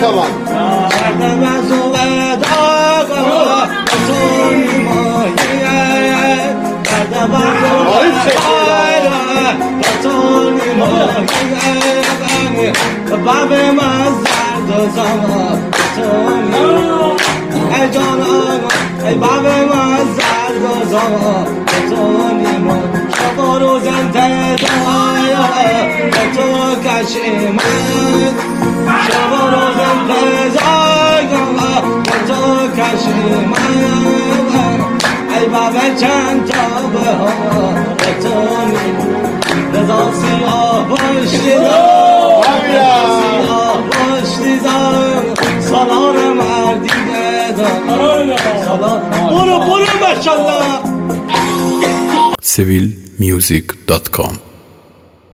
zaman. ای بابا چند تا به ها بتونی رضا سیاه باشتی سیاه باشتی سالار مردی بدان سالار برو ماشالله civilmusic.com